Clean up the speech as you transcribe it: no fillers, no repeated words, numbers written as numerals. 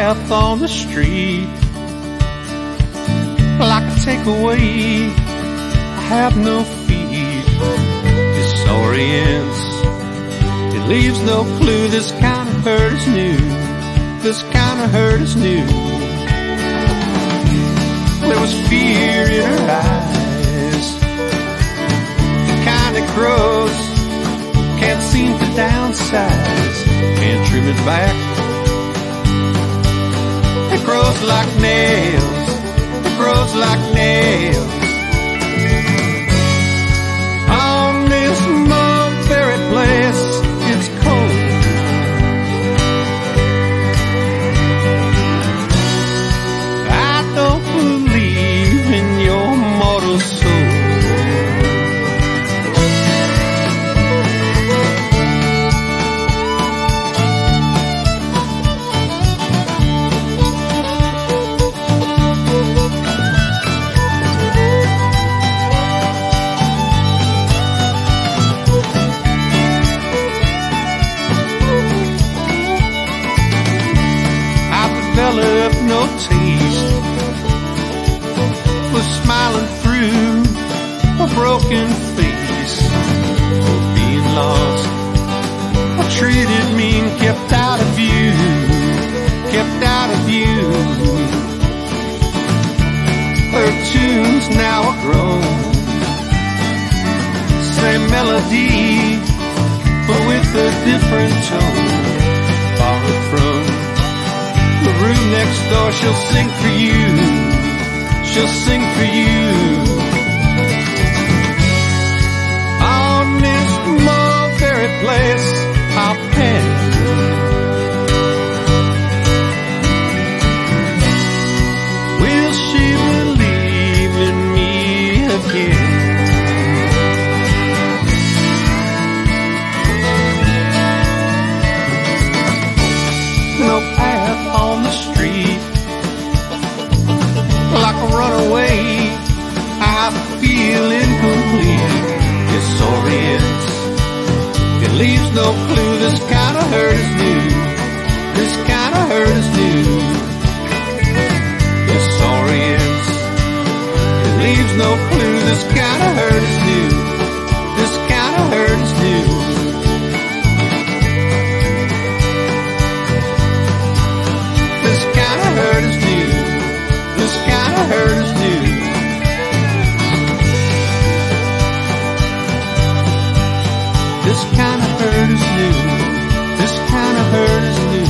path on the street, like a takeaway, I have no feet. Disorients, it leaves no clue. This kind of hurt is new. This kind of hurt is new. There was fear in her eyes, the kind that grows, can't seem to downsize, can't trim it back. It grows like nails, it grows like nails. On this mulberry place, it's cold. I don't believe in your mortal soul. Developed no taste for smiling through a broken face, for being lost, or treated mean, kept out of view, kept out of view. Her tunes now are grown, same melody, but with a different tone, borrowed from the room next door. She'll sing for you, she'll sing for you. On this mulberry place, I'll pen. Will she believe in me again? No path on the street, like a runaway, I feel incomplete. Disorients, it leaves no clue. This kind of hurt is new, this kind of hurt is new. Disorients, it leaves no clue. This kind of hurt is new, this kind of hurt is new. This kind of hurt is new. This kind of hurt is new. This kind of hurt is new. This kind of hurt is new.